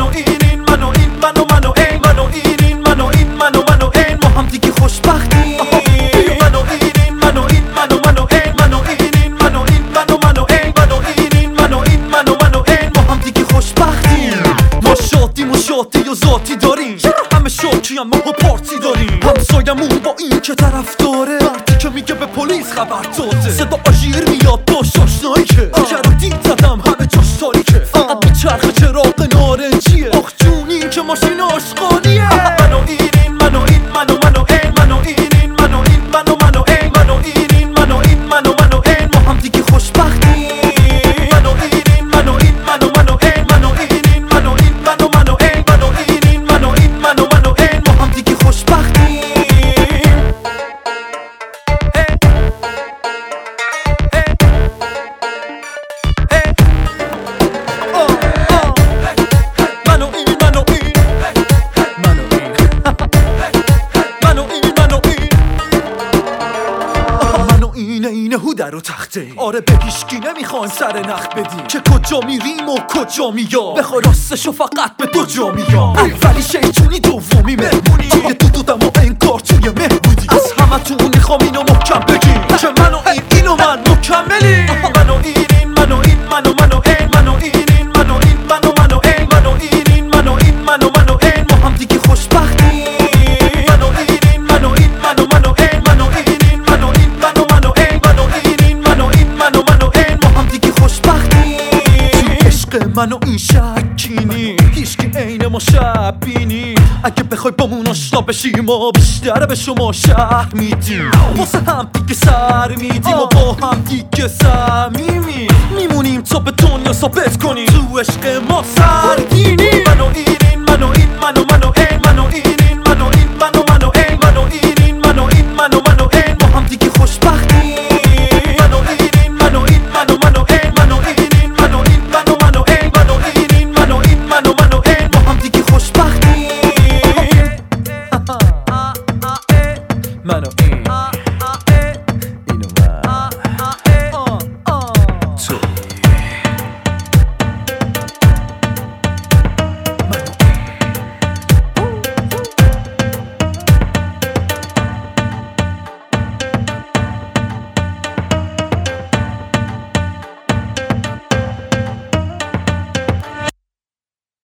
این منو این منو منو این منو این منو این منو منو این ما هم دیگه خوشبختیم منو این منو این منو منو این منو این منو این منو منو این منو این منو این منو منو این ما هم دیگه خوشبختیم ما شادیم و شادی و ذاتی داریم همه شوکی هم ما پارتی داریم همسایمون با این که طرف داره مردی که میگه به پلیس خبر داده صدا آژیر میاد باش آشنایی که رو دید زدم همه جاش تاریکه فقط به چرخ چراغ نارنجیه آخ جونی که ماشین آشغالیه منو این منو این منو منو این منو این منو این منو منو این منو این منو این منو منو این ما هم دیگه خوشبختیم منو این منو این منو منو این منو این منو این منو منو این منو این منو این منو منو این ما هم دیگه خوشبختیم اینه هوده رو تخته آره به هیشکی نمیخوایم سر نخ بدیم که کجا میریم و کجا میام بخوای راستشو فقط به دو جا میام اولی شیطونی دومی مهمونی توی دودم و انگار توی مهبودی از همه تون میخوام اینو محکم بگیم که منو اینو من مکملی منو این منو این منو منو این منو این منو این منو منو این منو این منو این منو منو این ما هم دیگه خوشبختیم منو این منو این منو منو این منو این منو این منو منو منو منو این ما هم دیگه خوشبختیم تو عشق منو این شکینی هیچکی عین ما شبینی اگه بخوای بامون آشنا بشی ما بیشتر به شما شهر میدیم واسه هم دیگه سر میدیم و با هم دیگه صمیمی میمونیم تا به دنیا ثابت کنیم تو عشق ما سرگینی منو این منو این منو منو